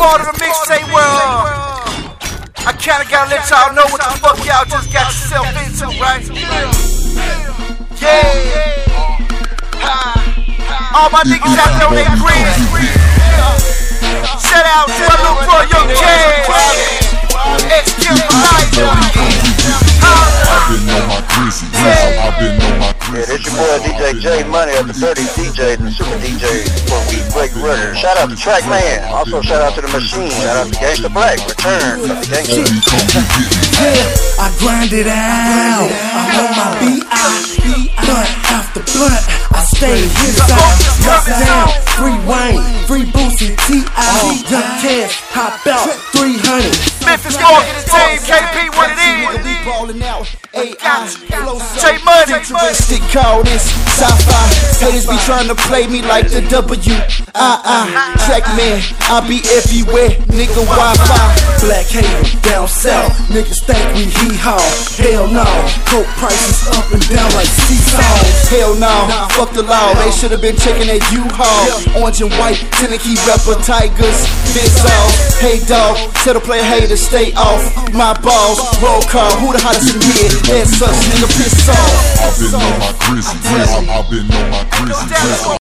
part of the mixtape world. I kinda gotta let y'all know what the fuck y'all just got yourself into, right? Yeah. All my niggas out there on their grid. Shout out to my little bro, Young Jazz. X-Kill for life. I've been on my Grizzy. I've been on my Grizzy. Yeah, this your boy DJ J Money of the 30 DJs and Super DJs for We Break Records. Shout out to Trackman. Also shout out to The Machine. Shout out to Gangsta Black. Return of the Gangsta. Yeah, I grind it out. I'm on my B.I. Blunt after blunt. I stay inside. Lock down. Free Wayne. Free Boosie. T.I. Young Cash. Hop out. 300. Memphis Morgan and Team KP, what it is? J Money. Futuristic, call this sci-fi. Haters be trying to play me like the W. Trackman, I be everywhere, nigga Wi-Fi. Black Haven, down south. Niggas think we hee-haw. Hell no. Coke prices up and down like seesaws. Hell no, fuck the law. They should've been checking that U-Haul. Orange and white, Tennessee rapper Tigers. This off. Hey dog, tell the player haters stay off my balls. Roll call, who the hottest in here? That's us, nigga, piss off. I've been on my Grizzy. I've been on my Grizzy.